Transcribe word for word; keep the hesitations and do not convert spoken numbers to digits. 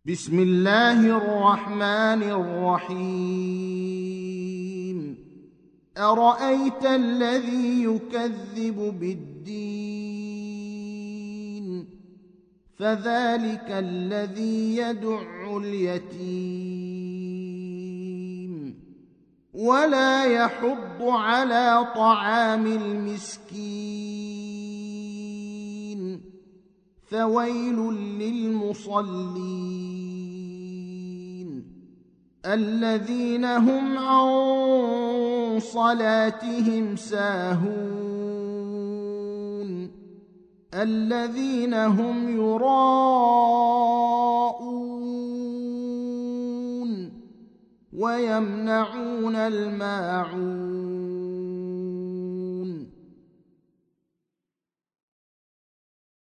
بسم الله الرحمن الرحيم أرأيت الذي يكذب بالدين فذلك الذي يدع اليتيم ولا يحض على طعام المسكين فويل للمصلين الذين هم عن صلاتهم ساهون الذين هم يراءون ويمنعون الماعون